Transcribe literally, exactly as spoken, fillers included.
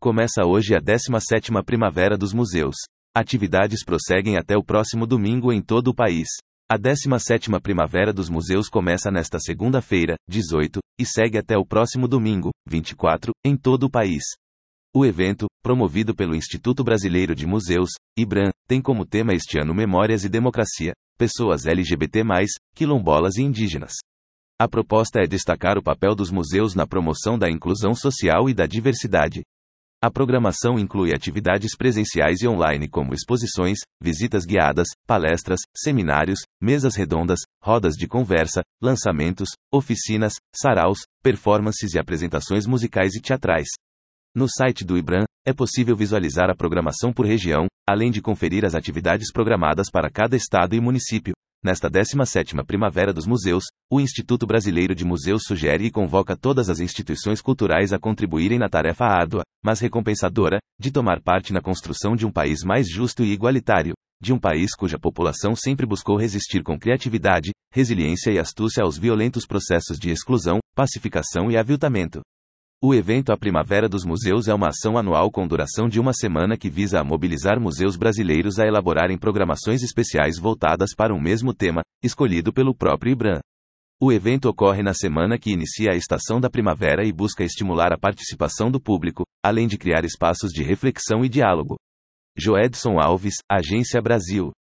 Começa hoje a décima sétima Primavera dos Museus. Atividades prosseguem até o próximo domingo em todo o país. A décima sétima Primavera dos Museus começa nesta segunda-feira, dezoito, e segue até o próximo domingo, vinte e quatro, em todo o país. O evento, promovido pelo Instituto Brasileiro de Museus, IBRAM, tem como tema este ano Memórias e Democracia, pessoas L G B T mais, quilombolas e indígenas. A proposta é destacar o papel dos museus na promoção da inclusão social e da diversidade. A programação inclui atividades presenciais e online como exposições, visitas guiadas, palestras, seminários, mesas redondas, rodas de conversa, lançamentos, oficinas, saraus, performances e apresentações musicais e teatrais. No site do IBRAM, é possível visualizar a programação por região, além de conferir as atividades programadas para cada estado e município. Nesta décima sétima Primavera dos Museus, o Instituto Brasileiro de Museus sugere e convoca todas as instituições culturais a contribuírem na tarefa árdua, mas recompensadora, de tomar parte na construção de um país mais justo e igualitário, de um país cuja população sempre buscou resistir com criatividade, resiliência e astúcia aos violentos processos de exclusão, pacificação e aviltamento. O evento A Primavera dos Museus é uma ação anual com duração de uma semana que visa a mobilizar museus brasileiros a elaborarem programações especiais voltadas para um mesmo tema, escolhido pelo próprio IBRAM. O evento ocorre na semana que inicia a estação da primavera e busca estimular a participação do público, além de criar espaços de reflexão e diálogo. Joedson Alves, Agência Brasil.